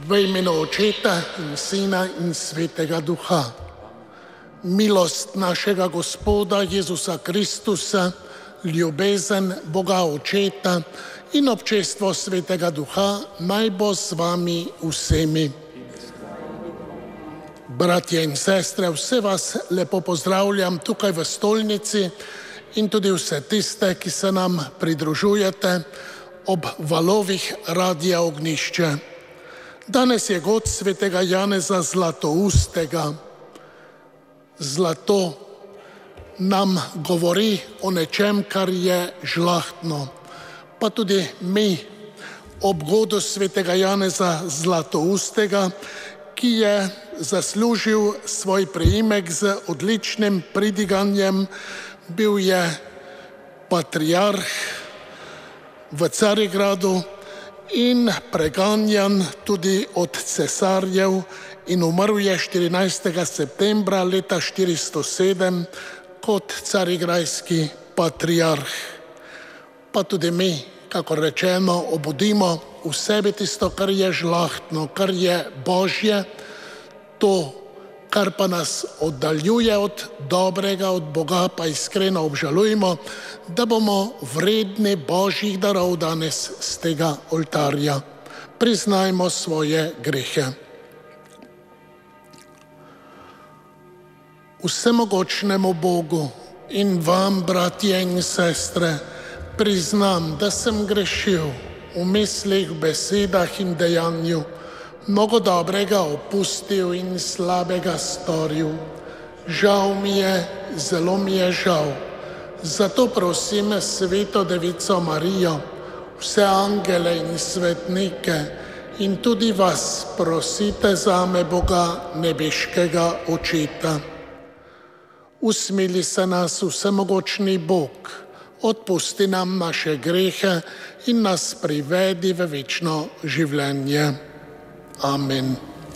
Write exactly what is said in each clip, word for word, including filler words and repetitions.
V imenu Očeta in Sina in Svetega Duha. Milost našega Gospoda Jezusa Kristusa, ljubezen Boga Očeta in občestvo Svetega Duha naj bo z vami vsemi. Bratje in sestre, vse vas lepo pozdravljam tukaj v stolnici in tudi vse tiste, ki se nam pridružujete ob valovih Radia Ognjišče. Danes je god svetega Janeza Zlatoustega. Zlato nam govori o nečem, kar je žlahtno. Pa tudi mi ob godu svetega Janeza Zlatoustega, ki je zaslužil svoj priimek z odličnim pridiganjem, bil je patriarh v Carigradu in preganjan tudi od cesarjev in umrl je štirinajstega septembra leta štiristo sedem kot carigrajski patriarh. Pa tudi mi, kako rečeno, obudimo v sebi tisto, kar je žlahtno, kar je božje, to, kar pa nas oddaljuje od dobrega, od Boga, pa iskreno obžalujmo, da bomo vredni božjih darov danes z tega oltarja. Priznajmo svoje grehe. Vsemogočnemu Bogu in vam, bratje in sestre, priznam, da sem grešil v mislih, besedah in dejanju, mnogo dobrega opustil in slabega storil. Žal mi je, zelo mi je žal. Zato prosim Sveto Devico Marijo, vse angele in svetnike in tudi vas prosite zame, Boga nebeškega Očeta. Usmili se nas vsemogočni Bog, odpusti nam naše grehe in nas privedi v večno življenje. Amen.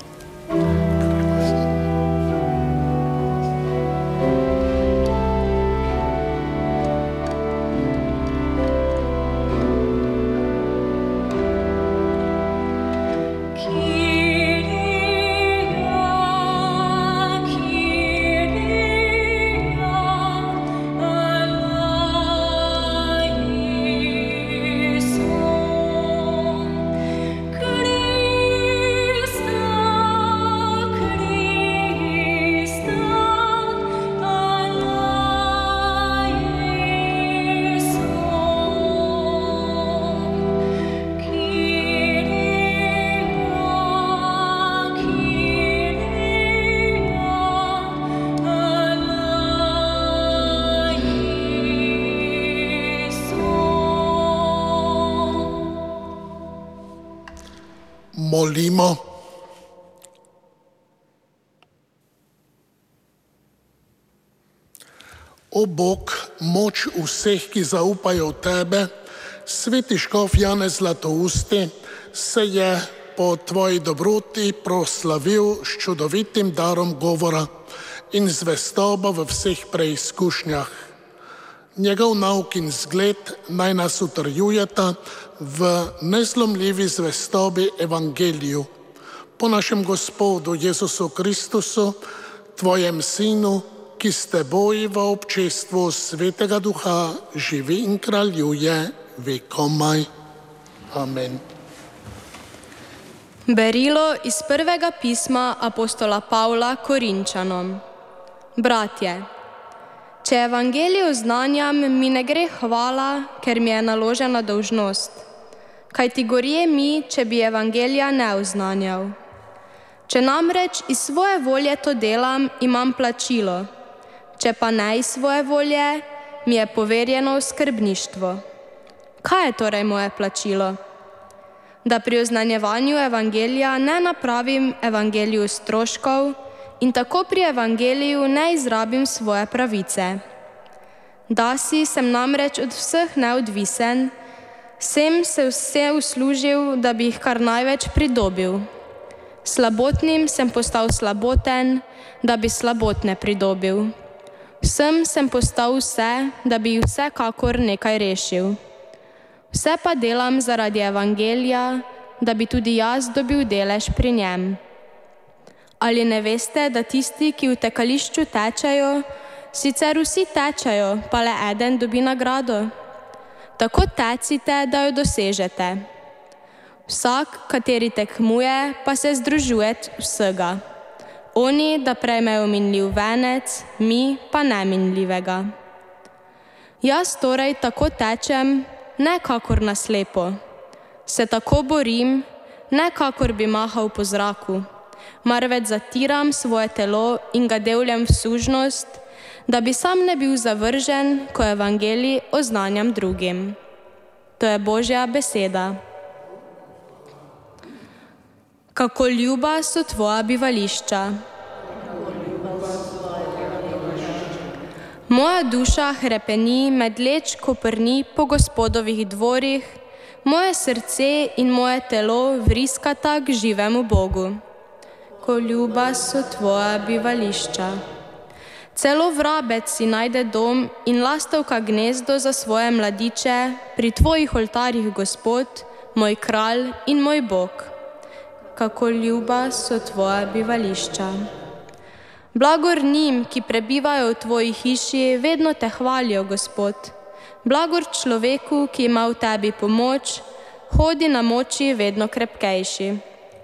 Molimo. O Bog, moč vseh, ki zaupajo v tebe, sveti škof Janez Zlatousti se je po tvoji dobroti proslavil s čudovitim darom govora in zvestobo v vseh preizkušnjah. Njegov nauk in zgled naj nas utrjujeta v nezlomljivi zvestobi evangeliju. Po našem Gospodu Jezusu Kristusu, tvojem Sinu, ki s teboj v občestvu Svetega Duha živi in kraljuje vekomaj. Amen. Berilo iz prvega pisma apostola Pavla Korinčanom. Bratje, če evangelij oznanjam, mi ne gre hvala, ker mi je naložena dolžnost. Kaj ti gorje mi, če bi evangelija ne oznanjal. Če namreč iz svoje volje to delam, imam plačilo. Če pa ne iz svoje volje, mi je poverjeno skrbništvo. Kaj je torej moje plačilo? Da pri oznanjevanju evangelija ne napravim evangeliju stroškov, in tako pri evangeliju ne izrabim svoje pravice. Dasi sem namreč od vseh neodvisen, sem se vse uslužil, da bi jih kar največ pridobil. Slabotnim sem postal slaboten, da bi slabotne pridobil. Vsem sem postal vse, da bi jih vsekakor nekaj rešil. Vse pa delam zaradi evangelija, da bi tudi jaz dobil delež pri njem. Ali ne veste, da tisti, ki v tekališču tečejo, sicer vsi tečejo, pa le eden dobi nagrado? Tako tecite, da jo dosežete. Vsak, kateri tekmuje, pa se združuje vsega. Oni, da prejmejo minljiv venec, mi pa neminljivega. Jaz torej tako tečem, ne kakor na slepo. Se tako borim, ne kakor bi mahal po zraku, marveč zatiram svoje telo in ga devljem v sužnost, da bi sam ne bil zavržen, ko evangelij oznanjam drugim. To je Božja beseda. Kako ljuba so tvoja bivališča. Moja duša hrepeni medleč koprni po Gospodovih dvorih, moje srce in moje telo vriskata k živemu Bogu. Ko ljuba so tvoja bivališča. Celo vrabec si najde dom in lastovka gnezdo za svoje mladiče pri tvojih oltarjih, Gospod, moj kralj in moj Bog. Kako ljuba so tvoja bivališča. Blagor njim, ki prebivajo v tvoji hiši, vedno te hvalijo, Gospod. Blagor človeku, ki ima v tebi pomoč, hodi na moči vedno krepkejši.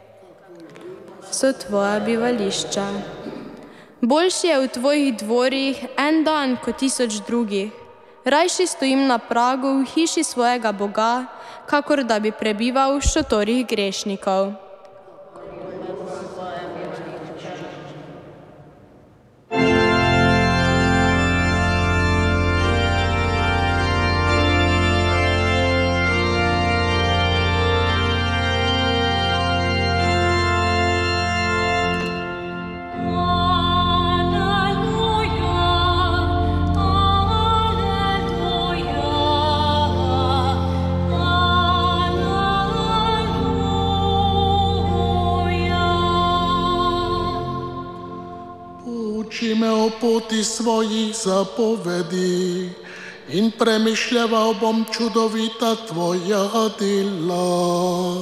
So tvoja bivališča. Boljši je v tvojih dvorih en dan kot tisoč drugih. Rajši stojim na pragu v hiši svojega Boga, kakor da bi prebival v šotorih grešnikov. Uči me o poti svojih zapovedi in premišljaval bom čudovita tvoja dela.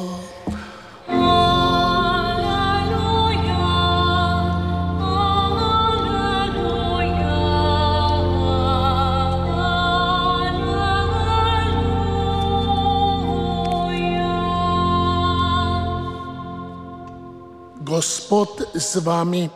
Gospod z vami.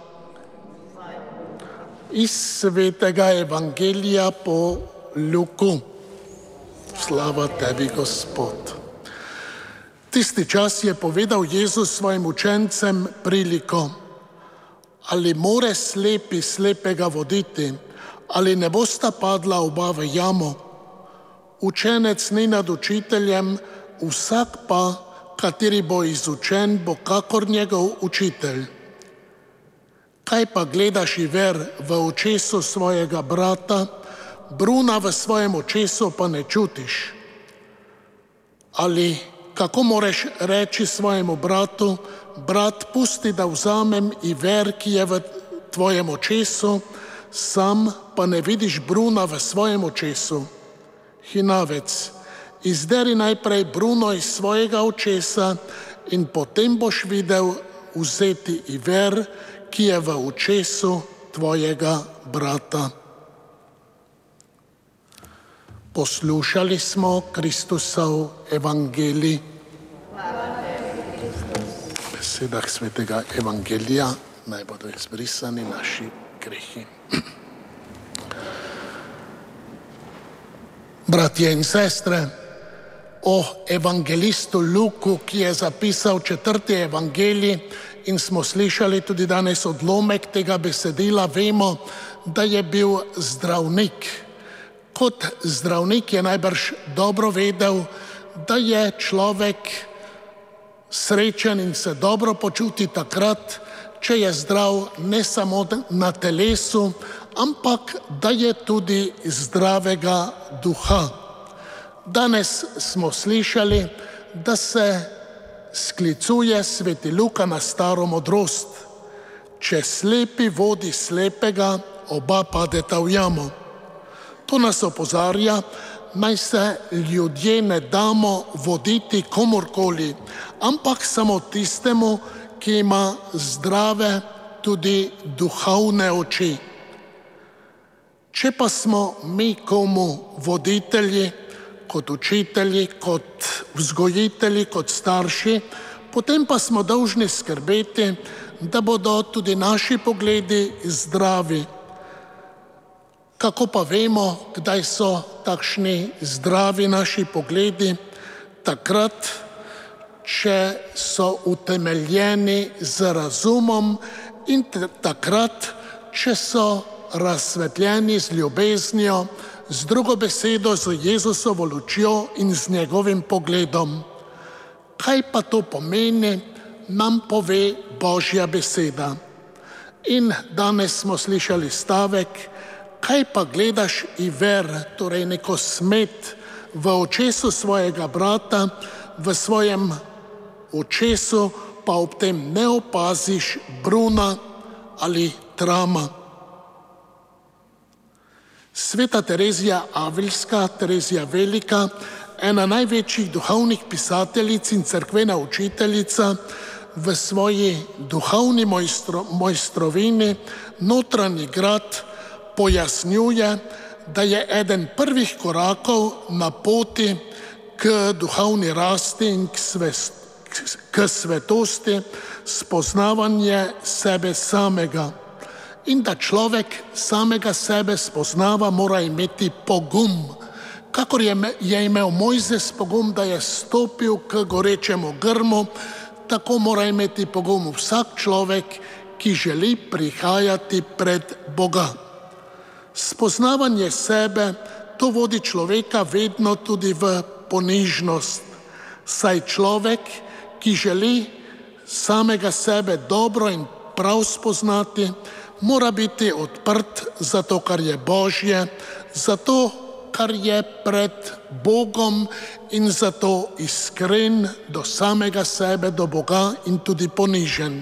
Iz svetega evangelija po Luku. Slava tebi, Gospod. Tisti čas je povedal Jezus svojim učencem priliko: ali more slepi slepega voditi, ali ne bosta padla oba v jamo. Učenec ni nad učiteljem, vsak pa, kateri bo izučen, bo kakor njegov učitelj. Kaj pa gledaš i ver v očesu svojega brata, bruna v svojem očesu pa ne čutiš? Ali kako moreš reči svojemu bratu: brat, pusti, da vzamem i ver, ki je v tvojem očesu, sam pa ne vidiš bruna v svojem očesu? Hinavec, izderi najprej bruno iz svojega očesa in potem boš videl vzeti i ver, ki je v očesu tvojega brata. Poslušali smo Kristusov evangelij. V besedah svetega evangelija naj bodo izbrisani naši grehi. Bratje in sestre, o evangelistu Luku, ki je zapisal četrti evangelij, in smo slišali tudi danes odlomek tega besedila, vemo, da je bil zdravnik. Kot zdravnik je najbrž dobro vedel, da je človek srečen in se dobro počuti takrat, če je zdrav ne samo na telesu, ampak da je tudi zdravega duha. Danes smo slišali, da se sklicuje sveti Luka na staro modrost: če slepi vodi slepega, oba padeta v jamo. To nas opozarja, naj se ljudje ne damo voditi komorkoli, ampak samo tistemu, ki ima zdrave tudi duhovne oči. Če pa smo mi komu voditelji, kot učitelji, kot vzgojitelji, kot starši, potem pa smo dolžni skrbeti, da bodo tudi naši pogledi zdravi. Kako pa vemo, kdaj so takšni zdravi naši pogledi? Takrat, če so utemeljeni z razumom in takrat, če so razsvetljeni z ljubeznijo, z drugo besedo, z Jezusovo lučjo in z njegovim pogledom. Kaj pa to pomeni, nam pove Božja beseda. In danes smo slišali stavek, kaj pa gledaš i ver, torej neko smet v očesu svojega brata, v svojem očesu pa ob tem ne opaziš bruna ali trama. Sveta Terezija Avilska, Terezija Velika, ena največjih duhovnih pisateljic in cerkvena učiteljica, v svoji duhovni mojstro, mojstrovini Notranji grad pojasnjuje, da je eden prvih korakov na poti k duhovni rasti in k, svest, k svetosti spoznavanje sebe samega. In da človek samega sebe spoznava, mora imeti pogum. Kakor je, je imel Mojzes pogum, da je stopil k gorečemu grmu, tako mora imeti pogum vsak človek, ki želi prihajati pred Boga. Spoznavanje sebe, to vodi človeka vedno tudi v ponižnost. Saj človek, ki želi samega sebe dobro in prav spoznati, mora biti odprt za to, kar je Božje, za to, kar je pred Bogom in zato iskren do samega sebe, do Boga in tudi ponižen.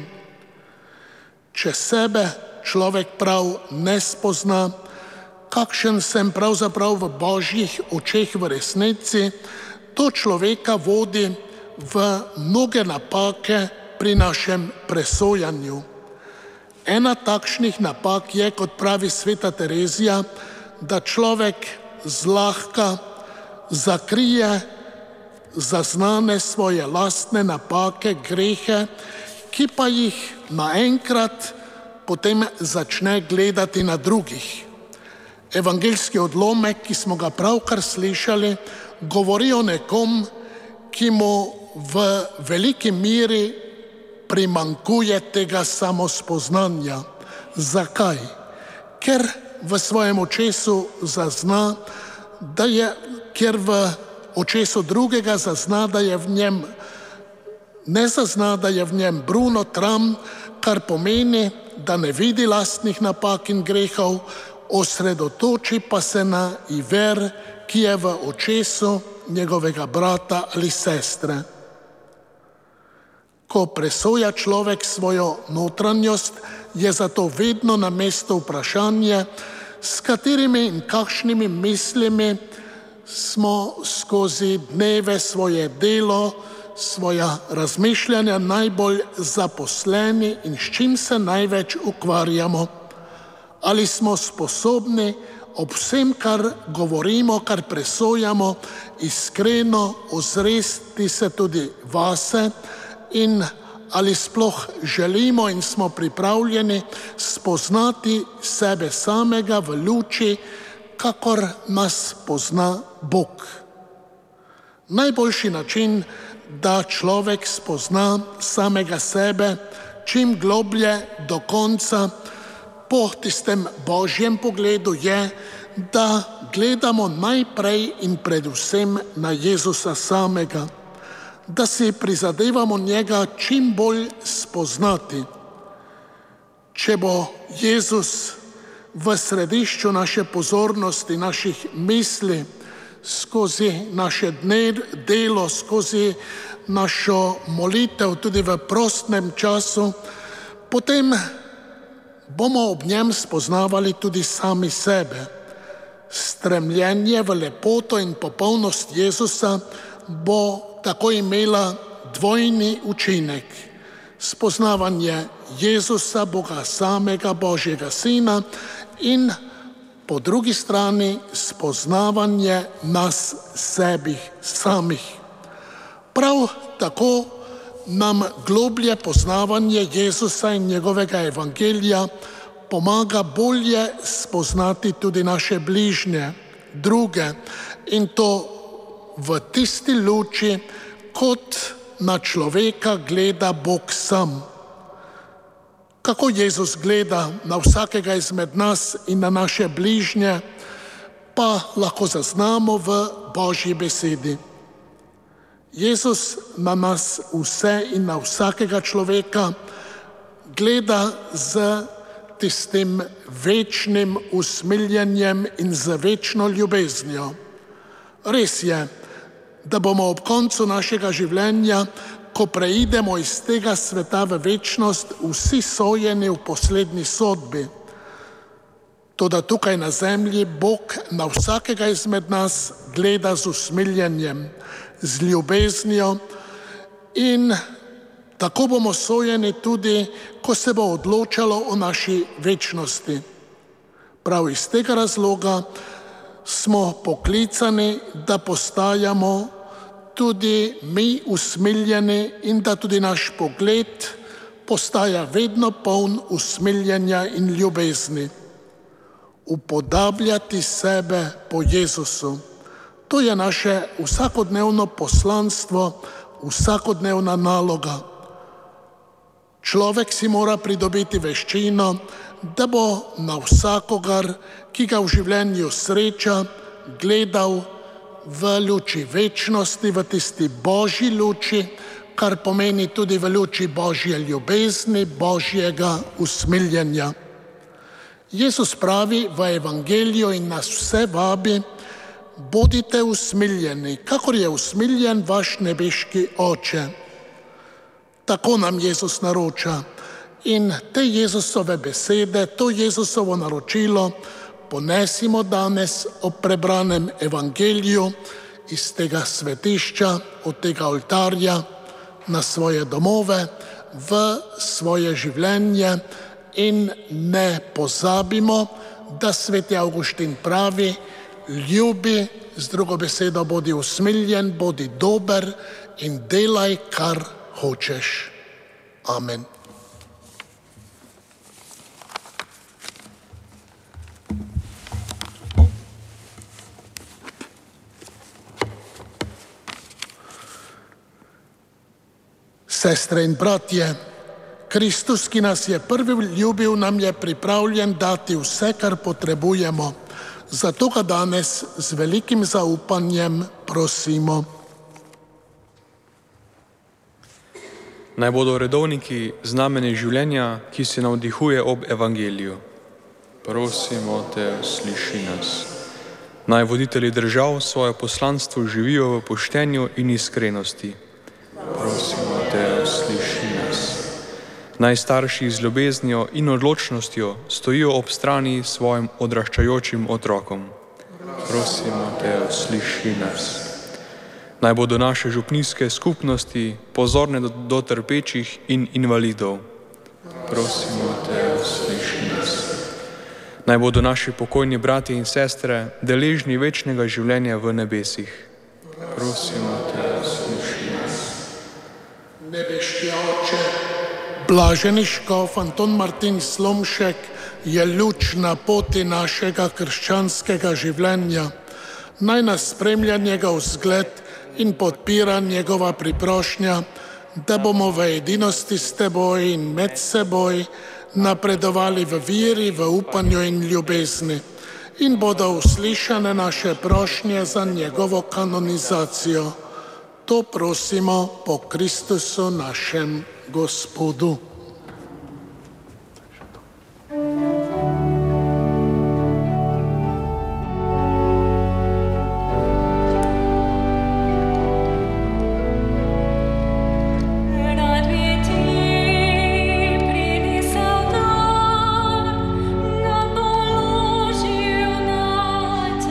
Če sebe človek prav ne spozna, kakšen sem pravzaprav v Božjih očeh v resnici, to človeka vodi v mnoge napake pri našem presojanju. Ena takšnih napak je, kot pravi sveta Terezija, da človek zlahka zakrije zaznane svoje lastne napake, grehe, ki pa jih naenkrat potem začne gledati na drugih. Evangeljski odlomek, ki smo ga pravkar slišali, govori o nekom, ki mu v veliki meri primankuje tega samospoznanja. Zakaj? Ker v svojem očesu zazna, da je, ker v očesu drugega zazna, da je v njem, ne zazna, da je v njem bruno, tram, kar pomeni, da ne vidi lastnih napak in grehov, osredotoči pa se na iver, ki je v očesu njegovega brata ali sestre. Ko presoja človek svojo notranjost, je zato vedno na mestu vprašanje, s katerimi in kakšnimi mislimi smo skozi dneve svoje delo, svoja razmišljanja najbolj zaposleni in s čim se največ ukvarjamo. Ali smo sposobni ob vsem, kar govorimo, kar presojamo, iskreno ozresti se tudi vase, in ali sploh želimo in smo pripravljeni spoznati sebe samega v luči, kakor nas pozna Bog. Najboljši način, da človek spozna samega sebe čim globlje do konca po tistem Božjem pogledu, je, da gledamo najprej in predvsem na Jezusa samega, da si prizadevamo njega čim bolj spoznati. Če bo Jezus v središču naše pozornosti, naših misli, skozi naše dne, delo, skozi našo molitev tudi v prostnem času, potem bomo ob njem spoznavali tudi sami sebe. Stremljenje v lepoto in popolnost Jezusa bo tako imela dvojni učinek. Spoznavanje Jezusa, Boga samega, Božjega Sina, in po drugi strani spoznavanje nas sebih samih. Prav tako nam globlje poznavanje Jezusa in njegovega evangelija pomaga bolje spoznati tudi naše bližnje, druge, in to v tisti luči, kot na človeka gleda Bog sam. Kako Jezus gleda na vsakega izmed nas in na naše bližnje, pa lahko zaznamo v Božji besedi. Jezus na nas vse in na vsakega človeka gleda z tistim večnim usmiljenjem in z večno ljubeznijo. Res je, da bomo ob koncu našega življenja, ko preidemo iz tega sveta v večnost, vsi sojeni v poslednji sodbi. Toda tukaj na zemlji Bog na vsakega izmed nas gleda z usmiljenjem, z ljubeznijo, in tako bomo sojeni tudi, ko se bo odločalo o naši večnosti. Prav iz tega razloga smo poklicani, da postajamo tudi mi usmiljeni in da tudi naš pogled postaja vedno poln usmiljenja in ljubezni. Upodabljati sebe po Jezusu. To je naše vsakodnevno poslanstvo, vsakodnevna naloga. Človek si mora pridobiti veščino, da bo na vsakogar, ki ga v življenju sreča, gledal v luči večnosti, v tisti Božji luči, kar pomeni tudi v luči Božje ljubezni, Božjega usmiljenja. Jezus pravi v evangeliju in nas vse vabi: bodite usmiljeni, kakor je usmiljen vaš nebeški Oče. Tako nam Jezus naroča, in te Jezusove besede, to Jezusovo naročilo ponesimo danes ob prebranem evangeliju iz tega svetišča, od tega oltarja, na svoje domove, v svoje življenje, in ne pozabimo, da sveti Avguštin pravi: ljubi, z drugo besedo bodi usmiljen, bodi dober in delaj, kar hočeš. Amen. Sestre in bratje, Kristus, ki nas je prvi ljubil, nam je pripravljen dati vse, kar potrebujemo. Zato ga danes z velikim zaupanjem prosimo. Naj bodo redovniki znamenje življenja, ki se navdihuje ob evangeliju. Prosimo te, sliši nas. Naj voditelji držav svoje poslanstvo živijo v poštenju in iskrenosti. Prosimo te, sliši nas. Naj starši z ljubeznijo in odločnostjo stojijo ob strani svojim odraščajočim otrokom. Prosimo te, sliši nas. Naj bodo naše župnijske skupnosti pozorne do, do trpečih in invalidov. Prosimo te, sliši nas. Naj bodo naši pokojni bratje in sestre deležni večnega življenja v nebesih. Prosimo te, sliši nas. Nebeški Oče, blaženi škof Anton Martin Slomšek je luč na poti našega krščanskega življenja. Naj nas spremlja njegov vzgled in podpira njegova priprošnja, da bomo v edinosti s teboj in med seboj napredovali v veri, v upanju in ljubezni, in bodo uslišane naše prošnje za njegovo kanonizacijo. To prosimo po Kristusu našem Gospodu. Thank you.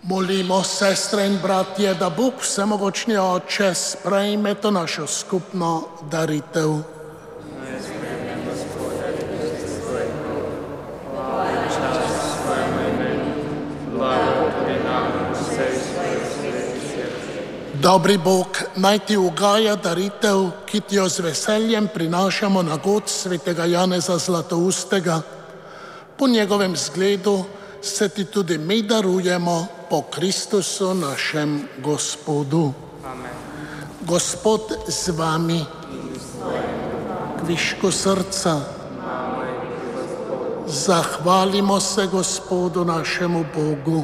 Molimo, sestre in bratje, da Bog vsemogočni Oče sprejme to našo skupno daritev. Dobri Bog, naj ti ugaja daritev, ki ti jo z veseljem prinašamo na god svetega Janeza Zlatoustega. Po njegovem zgledu se ti tudi mi darujemo po Kristusu našem Gospodu. Amen. Gospod z vami, kvišku srca, zahvalimo se Gospodu našemu Bogu.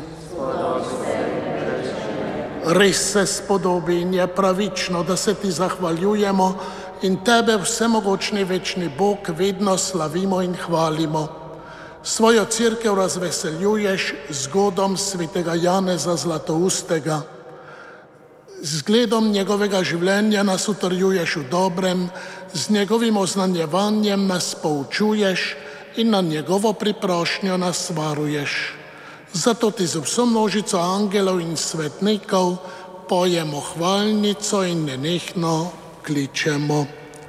Res se spodobi in je pravično, da se ti zahvaljujemo in tebe, vsemogočni večni Bog, vedno slavimo in hvalimo. Svojo cerkev razveseljuješ z godom svetega Janeza Zlatoustega. Zgledom njegovega življenja nas utrjuješ v dobrem, z njegovim oznanjevanjem nas poučuješ in na njegovo priprošnjo nas varuješ. Zato ti z vso množico angelov in svetnikov pojemo hvalnico in nenehno kličemo.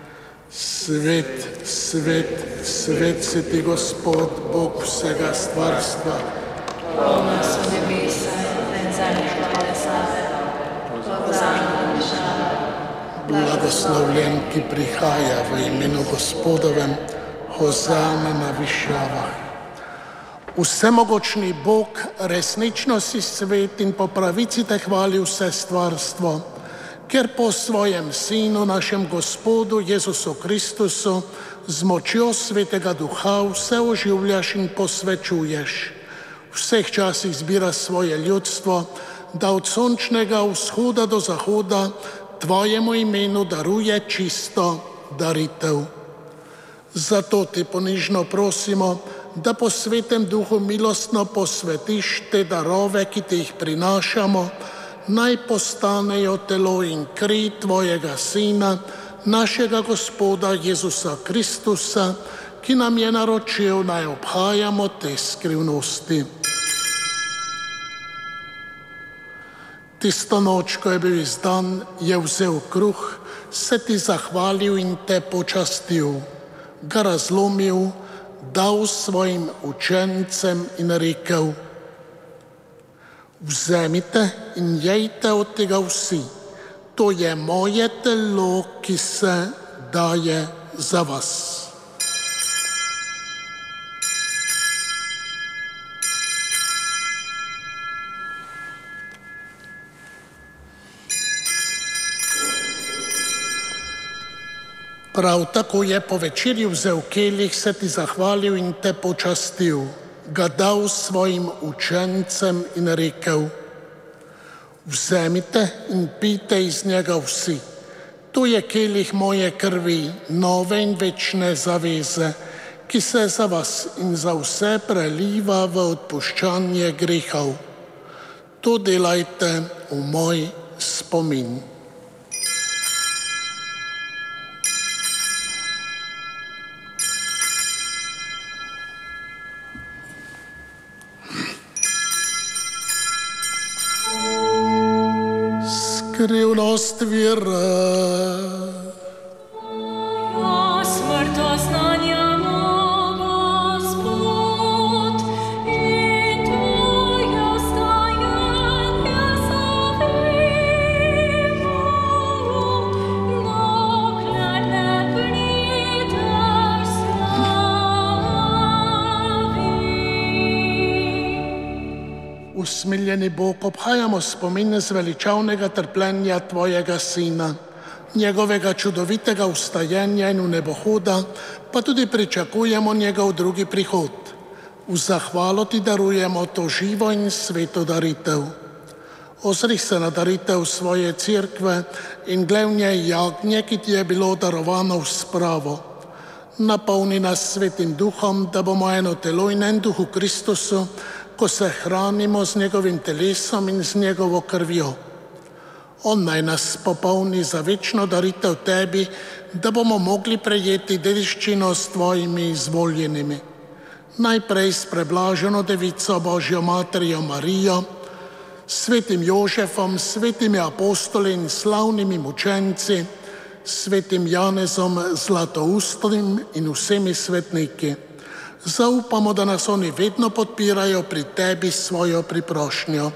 Svet, svet, svet si ti Gospod, Bog vsega stvarstva. Polna so nebesa in zemlja hvale slave. Blagoslovljen, ki prihaja v imenu Gospodovem, hozana na višavah. Vsemogočni Bog, resnično si svet in po pravici te hvali vse stvarstvo, ker po svojem Sinu, našem Gospodu Jezusu Kristusu, z močjo Svetega Duha vse oživljaš in posvečuješ. V vseh časih zbira svoje ljudstvo, da od sončnega vzhoda do zahoda tvojemu imenu daruje čisto daritev. Zato ti ponižno prosimo, da po Svetem Duhu milostno posvetiš te darove, ki ti jih prinašamo, naj postanejo telo in kri tvojega Sina, našega Gospoda Jezusa Kristusa, ki nam je naročil, naj obhajamo te skrivnosti. Tisto noč, ko je bil izdan, je vzel kruh, se ti zahvalil in te počastil, ga razlomil, dal svojim učencem in rekel: vzemite in jejte od tega vsi, to je moje telo, ki se daje za vas. Prav tako je po večerji vzel kelih, se ti zahvalil in te počastil, ga dal svojim učencem in rekel: vzemite in pijte iz njega vsi, to je kelih moje krvi, nove in večne zaveze, ki se za vas in za vse preliva v odpuščanje grehov. To delajte v moj spomin. Skrivnost vere. O smrt oznanjamo, Gospod, in Tvoje vstajanje slavimo, dokler ne prideš slavi. Usmiljeni Bog, obhajamo spomin zveličavnega trpljenja tvojega Sina, njegovega čudovitega vstajenja in v nebohoda, pa tudi pričakujemo njegov drugi prihod. V zahvalo ti darujemo to živo in sveto daritev. Ozri se na daritev svoje cerkve in glej v njej jagnje, ki ti je bilo darovano v spravo. Napolni nas svetim duhom, da bomo eno telo in en duh v Kristusu, ko se hranimo z njegovim telesom in z njegovo krvjo. On naj nas popolni za večno daritev tebi, da bomo mogli prejeti dediščino s tvojimi izvoljenimi. Najprej s preblaženo devico Božjo Materjo Marijo, svetim Jožefom, svetimi apostoli in slavnimi mučenci, svetim Janezom Zlatoustim in vsemi svetniki. Zaupamo, da nas oni vedno podpirajo pri tebi s svojo priprošnjo.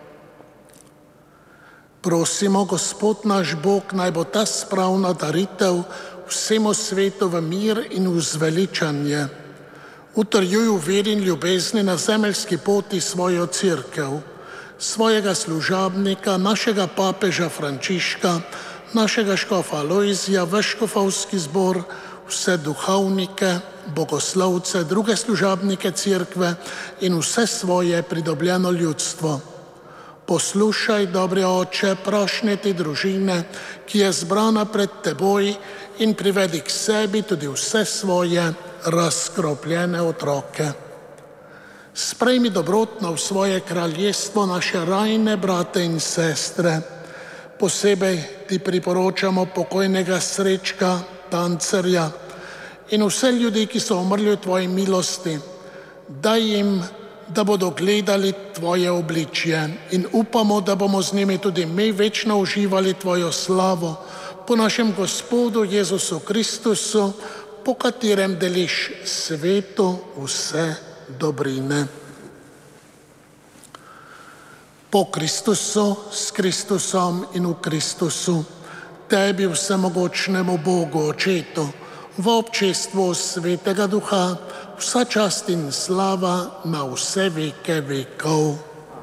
Prosimo, Gospod naš Bog, naj bo ta spravna daritev vsemu svetu v mir in v zveličanje. Utrjuj v veri in ljubezni na zemeljski poti svojo cerkev, svojega služabnika, našega papeža Frančiška, našega škofa Alojzija, vaš škofovski zbor, vse duhovnike, bogoslovce, druge služabnike cerkve in vse svoje pridobljeno ljudstvo. Poslušaj, dobri Oče, prošnje te družine, ki je zbrana pred teboj, in privedi k sebi tudi vse svoje razkropljene otroke. Sprejmi dobrotno v svoje kraljestvo naše rajne brate in sestre. Posebej ti priporočamo pokojnega Srečka Tancerja in vse ljudi, ki so umrli v tvoji milosti. Daj jim, da bodo gledali tvoje obličje, in upamo, da bomo z njimi tudi mi večno uživali tvojo slavo po našem Gospodu Jezusu Kristusu, po katerem deliš svetu vse dobrine. Po Kristusu, s Kristusom in v Kristusu, tebi vsemogočnemu Bogu, Očetu, v občestvu Svetega Duha, vsa čast in slava na vse veke vekov.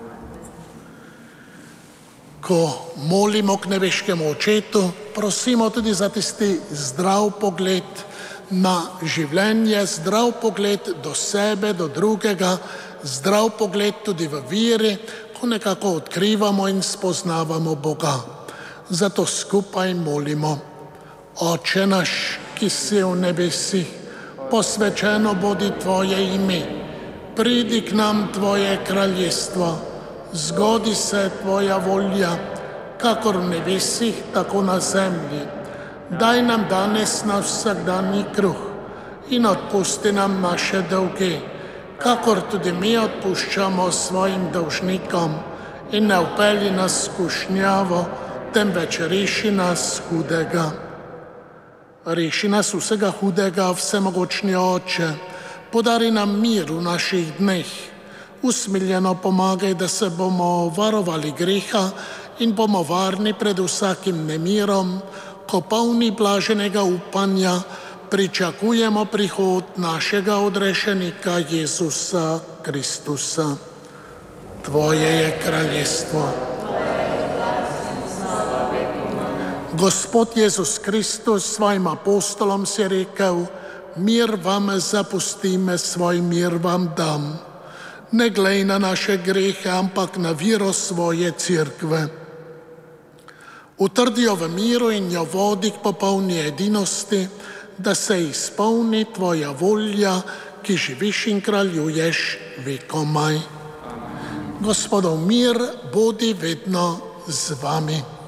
Ko molimo k nebeškemu Očetu, prosimo tudi za tisti zdrav pogled na življenje, zdrav pogled do sebe, do drugega, zdrav pogled tudi v veri, ko nekako odkrivamo in spoznavamo Boga. Zato skupaj molimo. Oče naš, ki si v nebesih, posvečeno bodi tvoje ime, pridi k nam tvoje kraljestvo, zgodi se tvoja volja, kakor v nebesih, tako na zemlji. Daj nam danes naš vsakdanji kruh in odpusti nam naše dolge, kakor tudi mi odpuščamo svojim dolžnikom, in ne vpelji nas v skušnjavo, temveč reši nas hudega. Reši nas vsega hudega, vsemogočni Oče, podari nam mir v naših dneh. Usmiljeno pomagaj, da se bomo varovali greha in bomo varni pred vsakim nemirom, ko polni blaženega upanja pričakujemo prihod našega odrešenika Jezusa Kristusa. Tvoje je kraljestvo. Gospod Jezus Kristus svojim apostolom si rekel: mir vam zapustim, svoj mir vam dam. Ne glej na naše grehe, ampak na vero svoje cerkve. Utrdi jo v miru in jo vodi k popolni edinosti, da se izpolni tvoja volja, ki živiš in kraljuješ vekomaj. Gospodov mir bodi vedno z vami.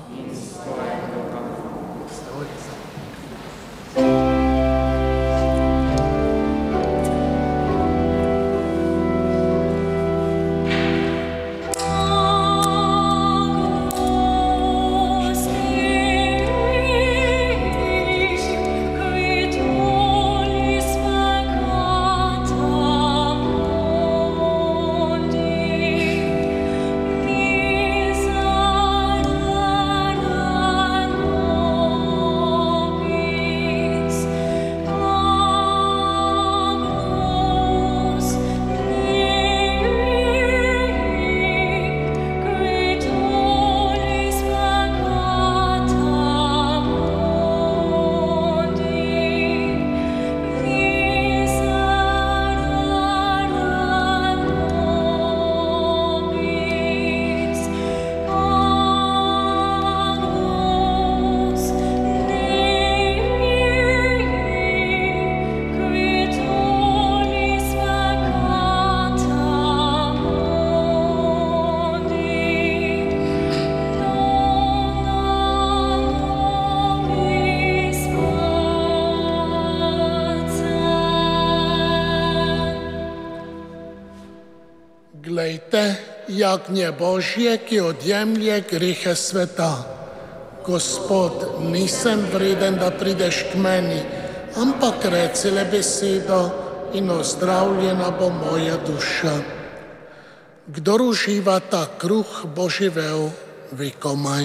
jagnje Božje, ki odjemlje grehe sveta. Gospod, nisem vreden, da prideš k meni, ampak reci le besedo in ozdravljena bo moja duša. Kdor uživa ta kruh, bo živel vekomaj.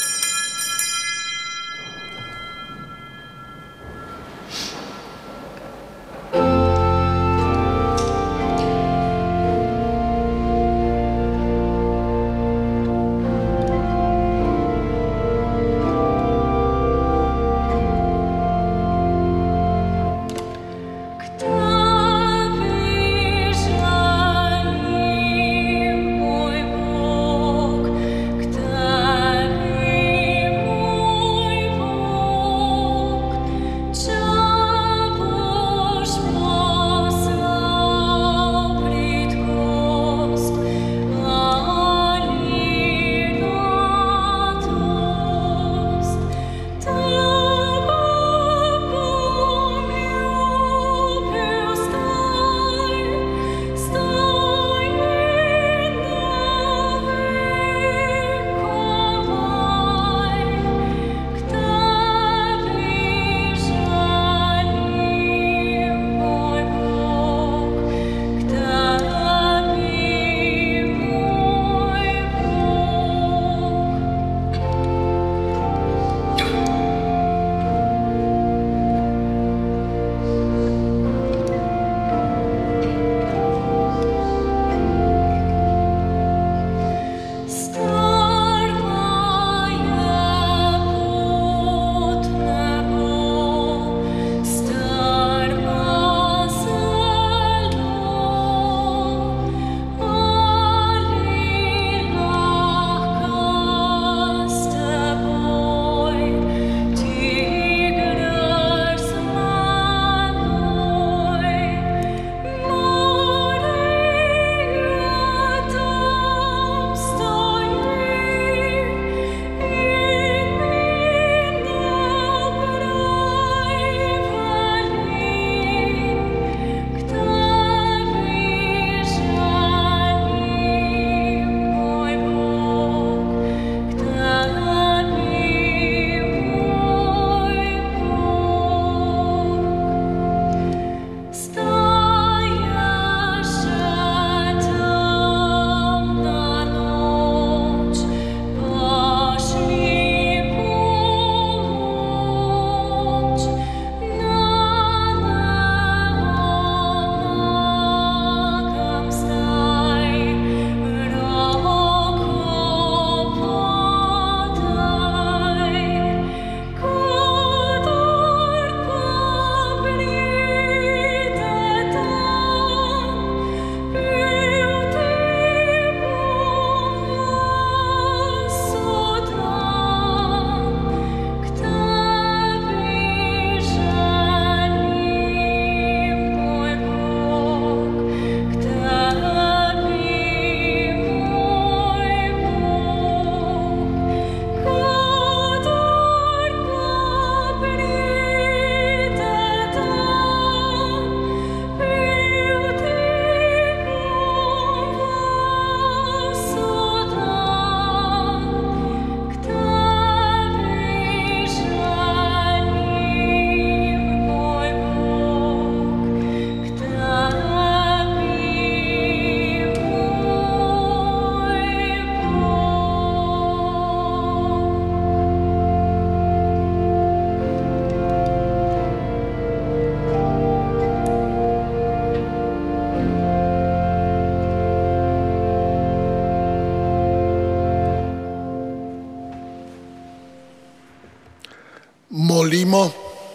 Molimo.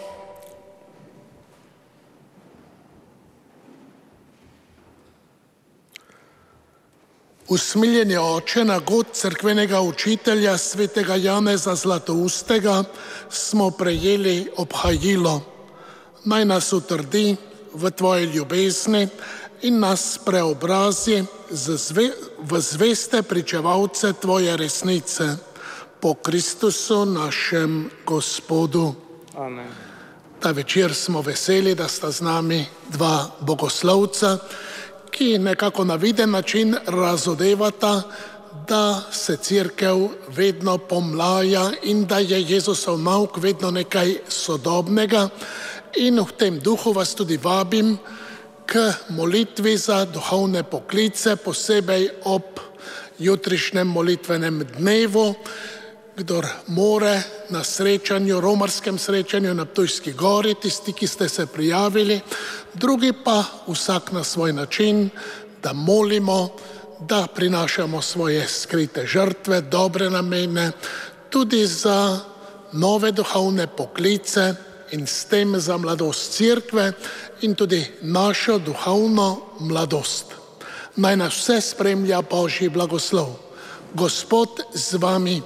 Usmiljeni oče, na god cerkvenega učitelja svetega Janeza Zlatoustega smo prejeli obhajilo. Naj nas utrdi v tvoji ljubezni in nas preobrazi v zveste pričevalce tvoje resnice. Po Kristusu našem Gospodu. Amen. Ta večer smo veseli, da sta z nami dva bogoslovca, ki nekako na viden način razodevata, da se cerkev vedno pomlaja in da je Jezusov nauk vedno nekaj sodobnega. In v tem duhu vas tudi vabim k molitvi za duhovne poklice, posebej ob jutrišnjem molitvenem dnevu. Kdor more na srečanju, romarskem srečanju na Ptujski gori, tisti, ki ste se prijavili, drugi pa vsak na svoj način, da molimo, da prinašamo svoje skrite žrtve, dobre namene, tudi za nove duhovne poklice in s tem za mladost cerkve in tudi našo duhovno mladost. Naj nas vse spremlja Božji blagoslov. Gospod z vami.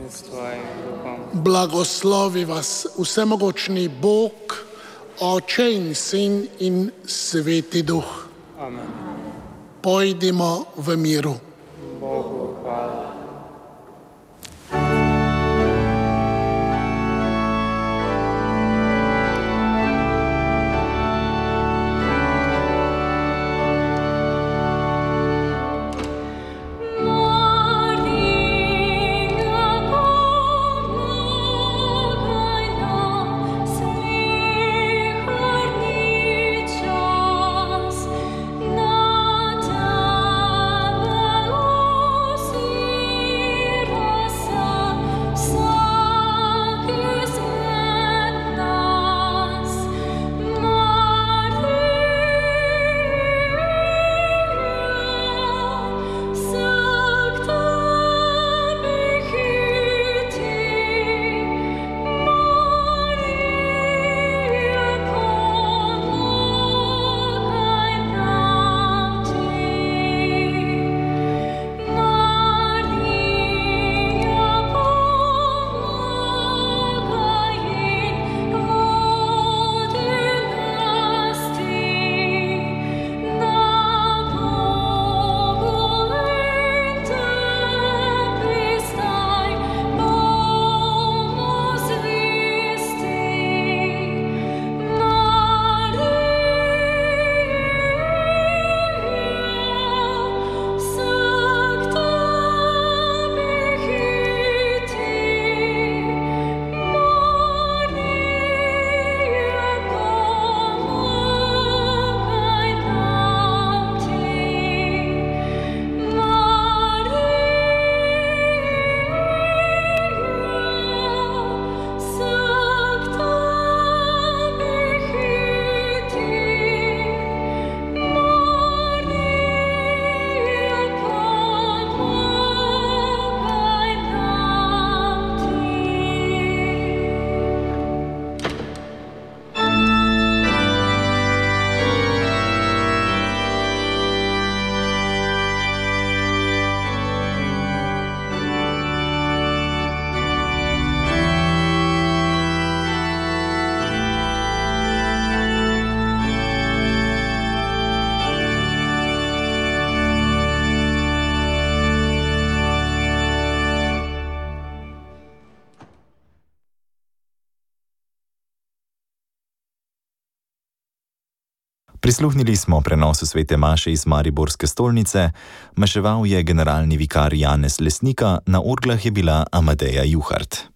Blagoslovi vas vsemogočni Bog, Oče in Sin in Sveti Duh. Amen. Pojdimo v miru. Bogu hvala. Prisluhnili smo prenosu svete maše iz Mariborske stolnice, maševal je generalni vikar Janez Lesnika, na orglah je bila Amadeja Juhart.